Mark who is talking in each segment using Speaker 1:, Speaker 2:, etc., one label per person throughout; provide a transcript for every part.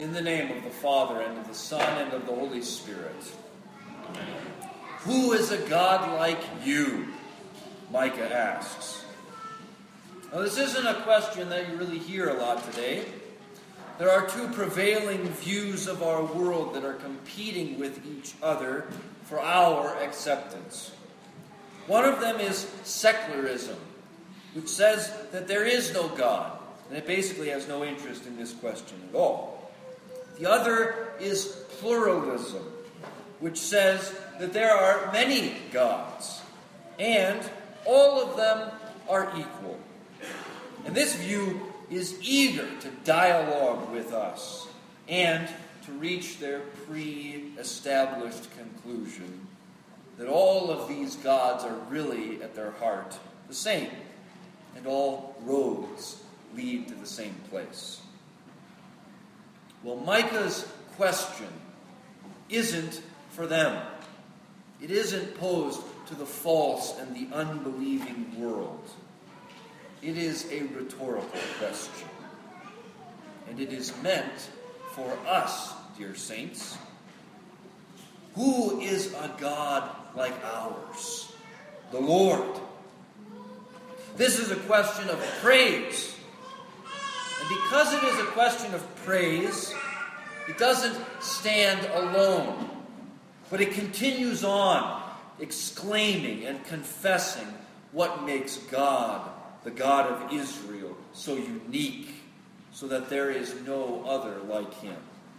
Speaker 1: In the name of the Father, and of the Son, and of the Holy Spirit. Who is a God like you? Micah asks. Now, this isn't a question that you really hear a lot today. There are two prevailing views of our world that are competing with each other for our acceptance. One of them is secularism, which says that there is no God, and it basically has no interest in this question at all. The other is pluralism, which says that there are many gods, and all of them are equal. And this view is eager to dialogue with us and to reach their pre-established conclusion that all of these gods are really, at their heart, the same, and all roads lead to the same place. Well, Micah's question isn't for them. It isn't posed to the false and the unbelieving world. It is a rhetorical question. And it is meant for us, dear saints. Who is a God like ours? The Lord. This is a question of praise. And because it is a question of praise, it doesn't stand alone, but it continues on, exclaiming and confessing what makes God, the God of Israel, so unique, so that there is no other like him.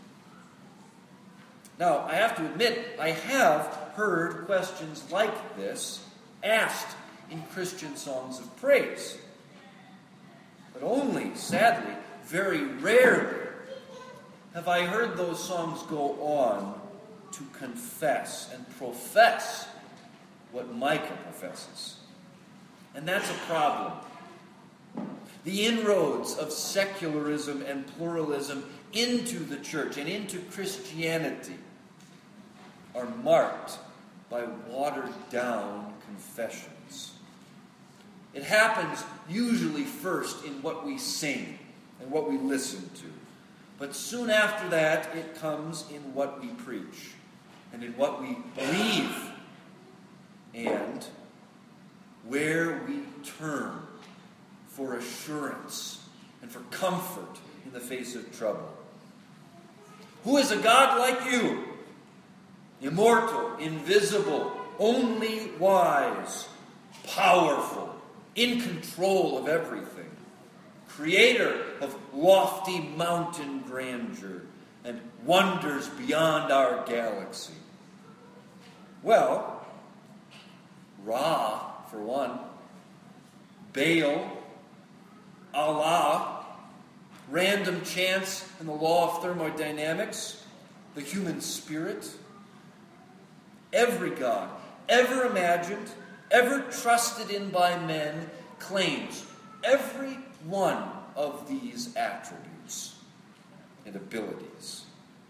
Speaker 1: Now, I have to admit, I have heard questions like this asked in Christian songs of praise. But only, sadly, very rarely have I heard those songs go on to confess and profess what Micah professes. And that's a problem. The inroads of secularism and pluralism into the church and into Christianity are marked by watered-down confessions. It happens usually first in what we sing and what we listen to. But soon after that, it comes in what we preach and in what we believe and where we turn for assurance and for comfort in the face of trouble. Who is a God like you? Immortal, invisible, only wise, powerful, in control of everything, creator of lofty mountain grandeur and wonders beyond our galaxy. Well, Ra, for one, Baal, Allah, random chance and the law of thermodynamics, the human spirit, every God ever imagined, ever trusted in by men, claims every one of these attributes and abilities.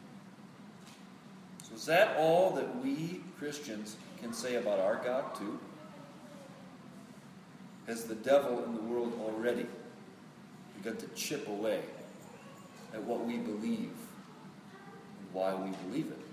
Speaker 1: So is that all that we Christians can say about our God too? Has the devil in the world already begun to chip away at what we believe and why we believe it?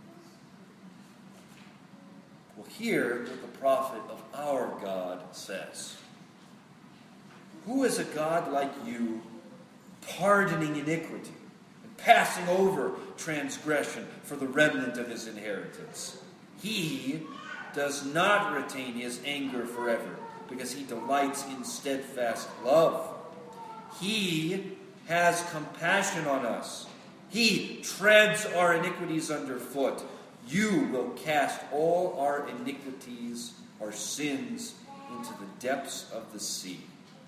Speaker 1: Well, hear what the prophet of our God says. Who is a God like you, pardoning iniquity and passing over transgression for the remnant of his inheritance? He does not retain his anger forever, because he delights in steadfast love. He has compassion on us. He treads our iniquities underfoot. You will cast all our iniquities, our sins, into the depths of the sea.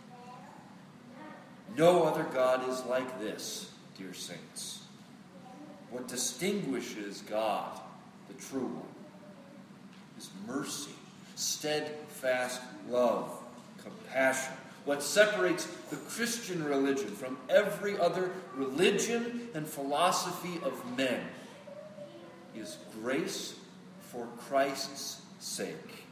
Speaker 1: No other God is like this, dear saints. What distinguishes God, the true one, is mercy, steadfast love, compassion. What separates the Christian religion from every other religion and philosophy of men is grace for Christ's sake.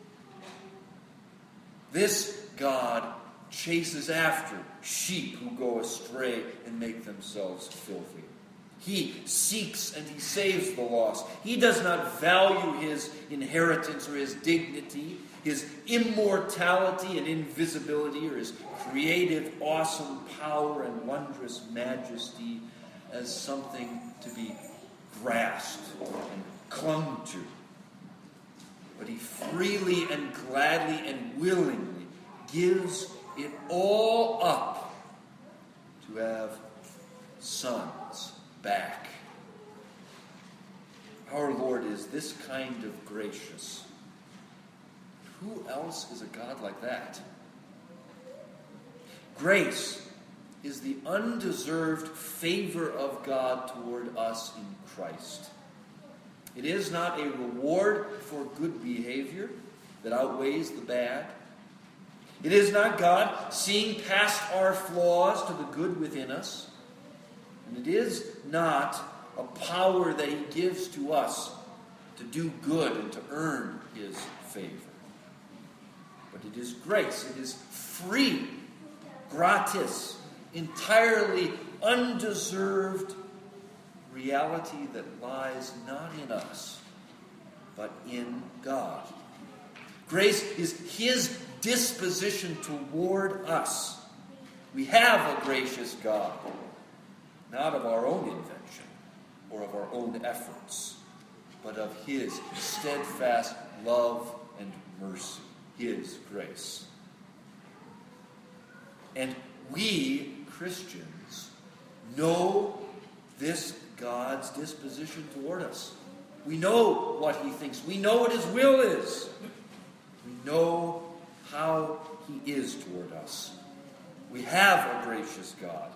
Speaker 1: This God chases after sheep who go astray and make themselves filthy. He seeks and he saves the lost. He does not value his inheritance or his dignity, his immortality and invisibility, or his creative, awesome power and wondrous majesty as something to be grasped and clung to. But he freely and gladly and willingly gives it all up to have sons back. Our Lord is this kind of gracious. Who else is a God like that? Grace is the undeserved favor of God toward us in Christ. It is not a reward for good behavior that outweighs the bad. It is not God seeing past our flaws to the good within us. And it is not a power that he gives to us to do good and to earn his favor. But it is grace. It is free, gratis, entirely undeserved reality that lies not in us, but in God. Grace is his disposition toward us. We have a gracious God, not of our own invention or of our own efforts, but of his steadfast love and mercy, his grace. And we, Christians, know this God's disposition toward us. We know what he thinks. We know what his will is. We know how he is toward us. We have a gracious God.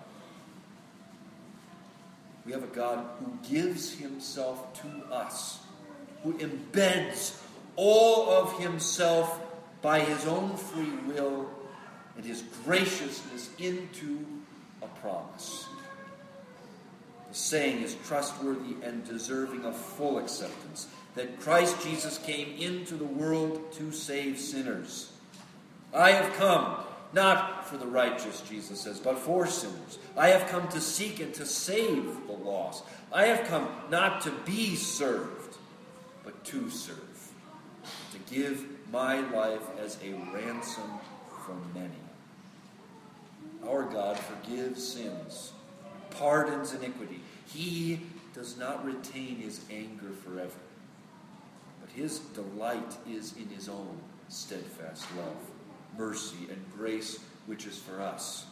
Speaker 1: We have a God who gives himself to us, who embeds all of himself by his own free will and his graciousness into a promise. The saying is trustworthy and deserving of full acceptance, that Christ Jesus came into the world to save sinners. I have come, not for the righteous, Jesus says, but for sinners. I have come to seek and to save the lost. I have come not to be served, but to serve, to give my life as a ransom for many. Our God forgives sins, pardons iniquity. He does not retain his anger forever, but his delight is in his own steadfast love, mercy, and grace, which is for us.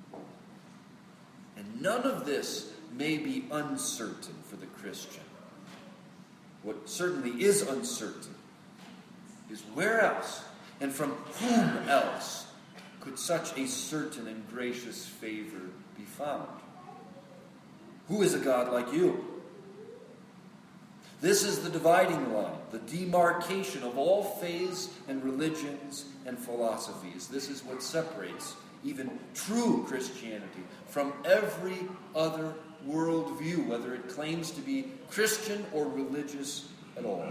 Speaker 1: And none of this may be uncertain for the Christian. What certainly is uncertain is where else and from whom else could such a certain and gracious favor be found? Who is a God like you? This is the dividing line, the demarcation of all faiths and religions and philosophies. This is what separates even true Christianity from every other worldview, whether it claims to be Christian or religious at all.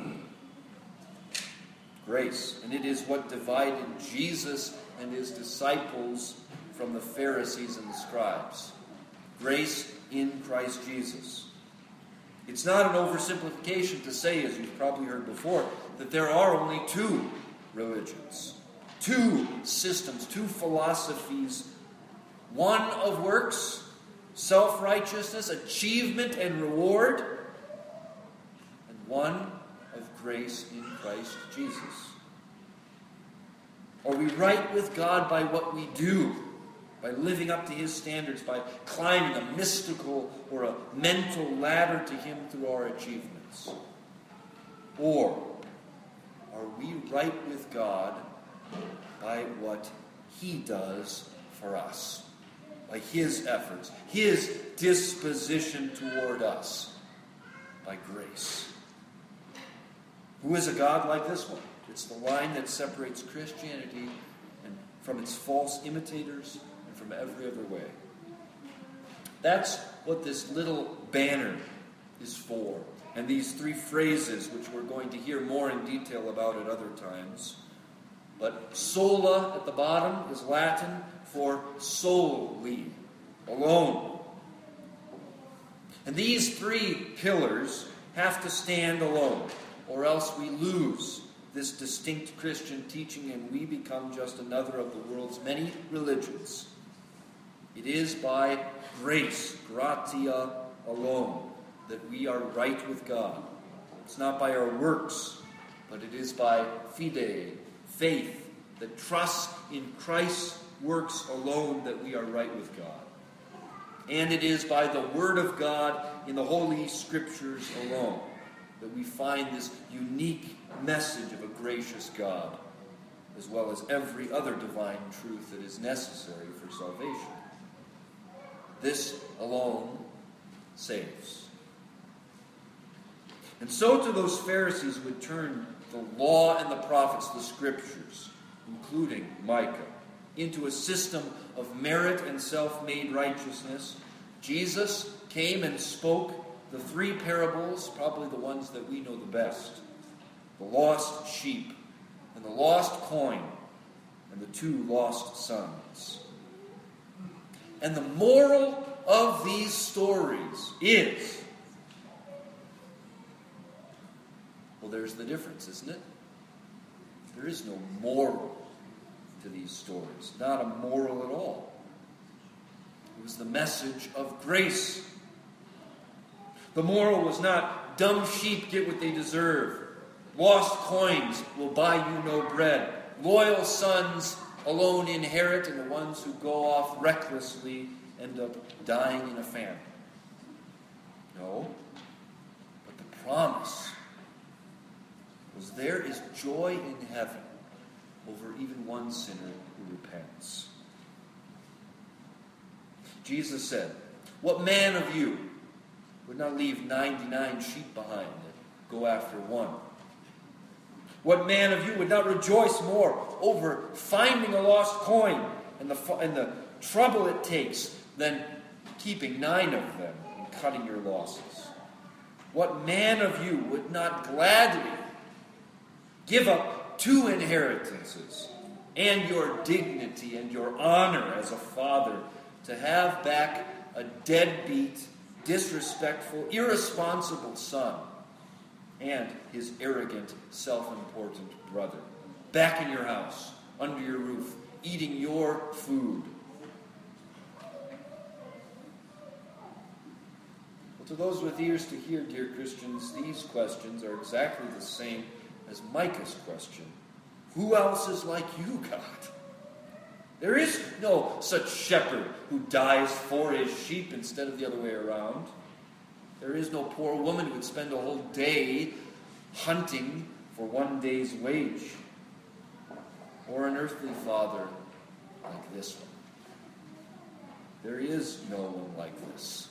Speaker 1: Grace, and it is what divided Jesus and his disciples from the Pharisees and the scribes. Grace in Christ Jesus. It's not an oversimplification to say, as you've probably heard before, that there are only two religions, two systems, two philosophies, one of works, self-righteousness, achievement, and reward, and one of grace in Christ Jesus. Are we right with God by what we do, by living up to his standards, by climbing a mystical or a mental ladder to him through our achievements? Or are we right with God by what he does for us, by his efforts, his disposition toward us, by grace? Who is a God like this one? It's the line that separates Christianity from its false imitators and from every other way. That's what this little banner is for. And these three phrases, which we're going to hear more in detail about at other times. But sola at the bottom is Latin for solely, alone. And these three pillars have to stand alone, or else we lose this distinct Christian teaching and we become just another of the world's many religions. It is by grace, gratia alone, that we are right with God. It's not by our works, but it is by fide, faith, that trusts in Christ's works alone that we are right with God. And it is by the Word of God in the Holy Scriptures alone that we find this unique message of a gracious God, as well as every other divine truth that is necessary for salvation. This alone saves. And so to those Pharisees who would turn the law and the prophets, the Scriptures, including Micah, into a system of merit and self-made righteousness, Jesus came and spoke the three parables, probably the ones that we know the best: the lost sheep, and the lost coin, and the two lost sons. And the moral of these stories is, well, there's the difference, isn't it? There is no moral to these stories. Not a moral at all. It was the message of grace. The moral was not, dumb sheep get what they deserve. Lost coins will buy you no bread. Loyal sons alone inherit, and the ones who go off recklessly end up dying in a famine. No. But the promise was there is joy in heaven over even one sinner who repents. Jesus said, "What man of you would not leave 99 sheep behind and go after one? What man of you would not rejoice more over finding a lost coin and the trouble it takes than keeping 9 of them and cutting your losses? What man of you would not gladly give up 2 inheritances and your dignity and your honor as a father to have back a deadbeat, disrespectful, irresponsible son and his arrogant, self-important brother back in your house, under your roof, eating your food?" Well, to those with ears to hear, dear Christians, these questions are exactly the same as Micah's question. Who else is like you, God? There is no such shepherd who dies for his sheep instead of the other way around. There is no poor woman who would spend a whole day hunting for one day's wage. Or an earthly father like this one. There is no one like this,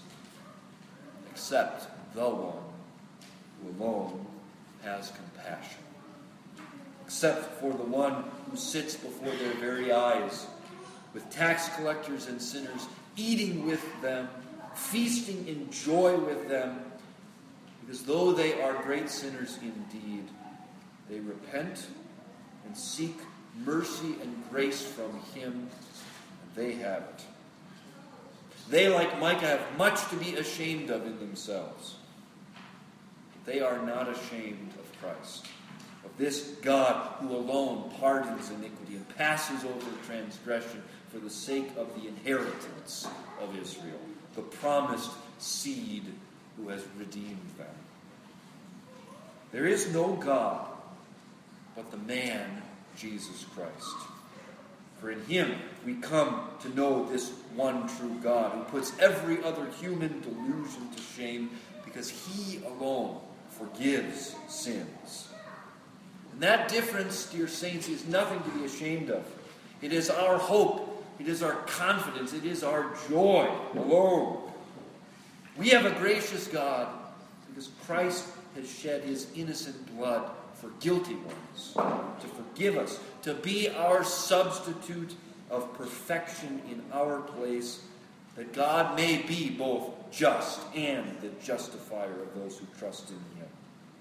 Speaker 1: except the one who alone has compassion. Except for the one who sits before their very eyes, with tax collectors and sinners, eating with them, feasting in joy with them, because though they are great sinners indeed, they repent and seek mercy and grace from Him, and they have it. They, like Micah, have much to be ashamed of in themselves. But they are not ashamed of Christ, of this God who alone pardons iniquity and passes over transgression for the sake of the inheritance of Israel, the promised seed who has redeemed them. There is no God but the man Jesus Christ. For in Him we come to know this one true God who puts every other human delusion to shame, because He alone forgives sins. And that difference, dear saints, is nothing to be ashamed of. It is our hope. It is our confidence. It is our joy alone. We have a gracious God because Christ has shed His innocent blood for guilty ones, to forgive us, to be our substitute of perfection in our place, that God may be both just and the justifier of those who trust in Him.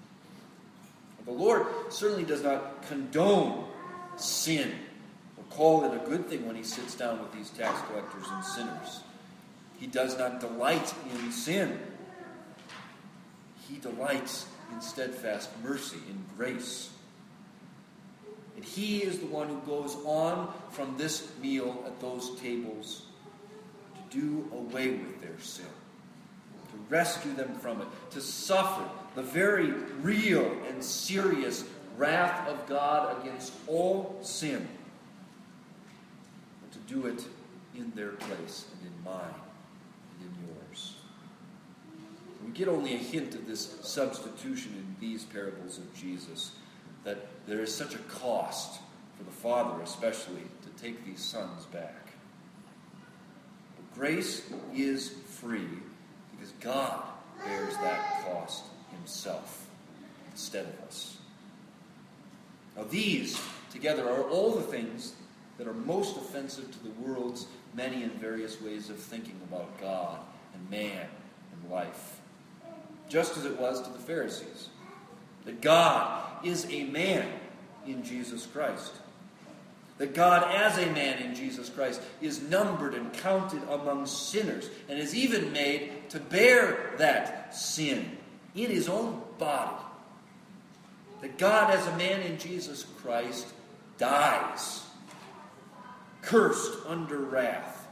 Speaker 1: The Lord certainly does not condone sin or call it a good thing when He sits down with these tax collectors and sinners. He does not delight in sin. He delights in steadfast mercy, in grace. And He is the one who goes on from this meal at those tables to do away with their sin, to rescue them from it, to suffer the very real and serious wrath of God against all sin, and to do it in their place and in mine and in yours. We get only a hint of this substitution in these parables of Jesus, that there is such a cost for the Father especially to take these sons back. But grace is free because God bears that cost Himself instead of us. Now these together are all the things that are most offensive to the world's many and various ways of thinking about God and man and life. Just as it was to the Pharisees. That God is a man in Jesus Christ. That God as a man in Jesus Christ is numbered and counted among sinners and is even made to bear that sin in His own body. That God as a man in Jesus Christ dies, cursed under wrath.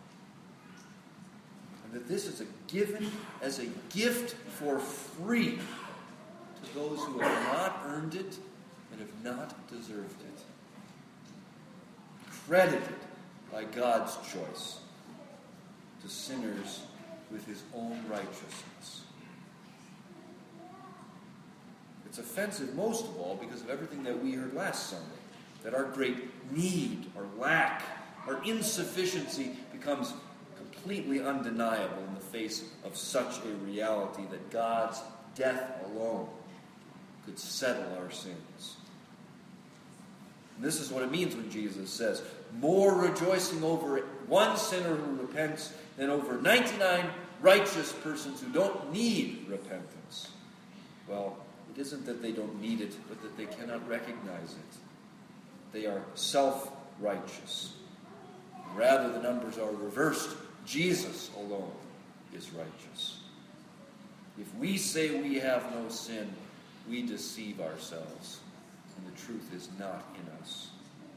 Speaker 1: And that this is given as a gift for free to those who have not earned it and have not deserved it. Credited by God's choice to sinners with His own righteousness. It's offensive most of all because of everything that we heard last Sunday. That our great need, our lack, our insufficiency becomes completely undeniable in the face of such a reality that God's death alone could settle our sins. And this is what it means when Jesus says, more rejoicing over one sinner who repents than over 99 righteous persons who don't need repentance. Well, it isn't that they don't need it, but that they cannot recognize it. They are self-righteous. Rather, the numbers are reversed. Jesus alone is righteous. If we say we have no sin, we deceive ourselves, and the truth is not in us.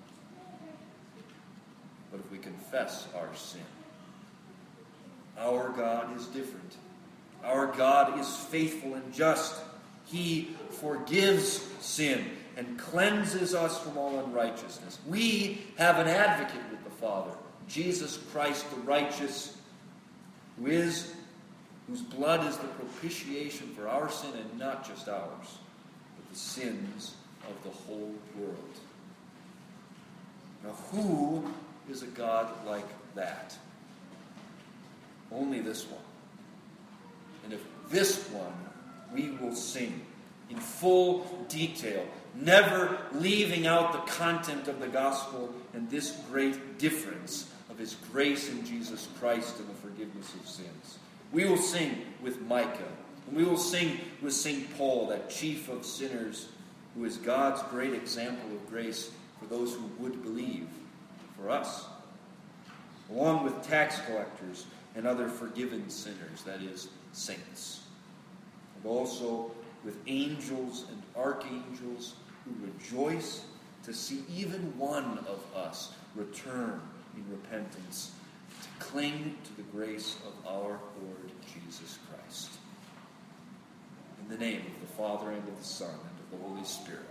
Speaker 1: But if we confess our sin, our God is different. Our God is faithful and just. He forgives sin and cleanses us from all unrighteousness. We have an advocate with the Father, Jesus Christ the righteous, whose blood is the propitiation for our sin, and not just ours, but the sins of the whole world. Now, who is a God like that? Only this one. And if this one we will sing in full detail, never leaving out the content of the gospel and this great difference of His grace in Jesus Christ and the forgiveness of sins. We will sing with Micah, and we will sing with St. Paul, that chief of sinners, who is God's great example of grace for those who would believe, for us, along with tax collectors and other forgiven sinners, that is, saints, and also with angels and archangels who rejoice to see even one of us return in repentance, to cling to the grace of our Lord Jesus Christ. In the name of the Father, and of the Son, and of the Holy Spirit.